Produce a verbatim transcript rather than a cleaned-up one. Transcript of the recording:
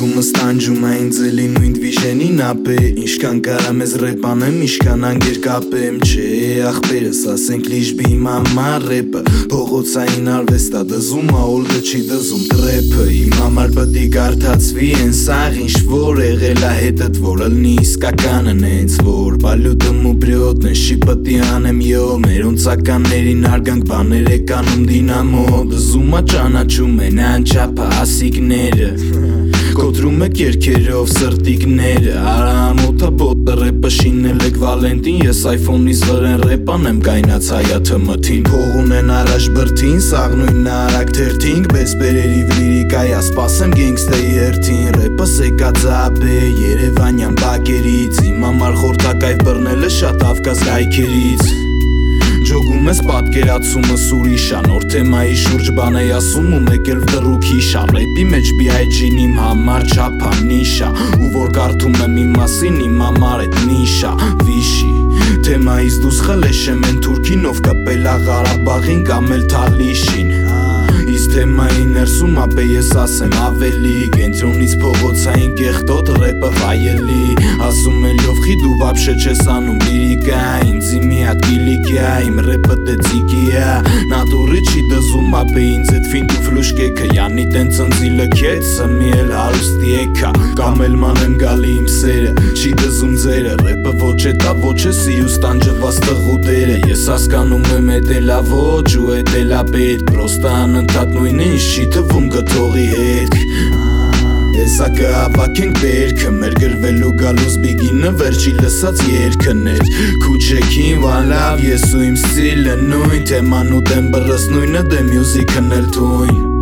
Կյանքումս տանջում է ինձ էլի նույն դվիժենին ապե Ինչքան կարամ ես ռեպ անեմ, ինչքան անգեր կապեմ Չէ ախպերս ասենք լիժբի իմ համար ռեպը Փողոցային արվեստա դզում, աղոլգը չի դզում տրեպը Իմ համար պտի կարդացվի են սաղ ինչ որ եղել ա հետըտ որ ըլնի իսկականն էնց որ Բալյուտը մուբրյոտ նշի պտի անեմ յո Մերոնցականներին արգանք բաներ է կանում դինամո Դզում ա ճանաչում են անչապա ասիկները Կոտրում եք երկերով սրտիկները Արամոթա բոտը ռեպը շինել եք վալենտին Ես այվոնից վրեն ռեպ անեմ գայնած հայաթը մթին Փող ունեն առաջ բրդին, սաղ նույնն արակ թերթինք Բեսպերերի վլիրիկայա սպասեմ գենգստեի հերթին Ռեպս եկած ապե երևանյան բակերից Իմ համար խորթակայվ բռնելը շատ ավկաս գայքերից Ջոգում ես պատկերացումս ուրիշա Նոր թեմայի շուրջ բան էի ասում ու մեկ էլ դրուք հիշա Ռեպի մեջ բի այ ջին իմ համար չափա նիշա Ու որ կարդում եմ իմ մասին իմ համար էտ նիշա Վիշի Թեմայից դուս խլեշեմ են թուրքին ով կպել ա Ղարաբաղին կամ էլ Թալիշին Իս թեմայի ներսում ապե ես ասեմ ավելի Կենտրոնից փողոցային կեղտոտ ռեպը վայելի Ասում են լովխի դու վաբշե չես անում լիրիկա Ինձի մի հատ գիլիկյա իմ ռեպը դե ձիկիա Նատուրի չի դզում ապե ինձ էտ ֆինտ ու ֆլուշկեքը Յանի տեն ծնձիլը կետ սմի էլ հարուստի էքա Կամ էլ մանեմ գալի իմ սերը Չի դզում ձերը ռեպը ոչ էտա ոչ է սիրուս տանջված տղուտերը Ես հասկանում եմ էտ էլա ոչ ու էտ էլա պետք Պրոստա անընդհատ նույն ինչ չի թվում գթողի հետք Եսա կհավաքենք բերքը մեր գրվելու գալուս բիգինը վերջի լսած երկն էր Քուչեքին one love ես ու իմ ստիլը նույն Թեման ու տեմբրս նույնը դե մյուզիկն էլ թույն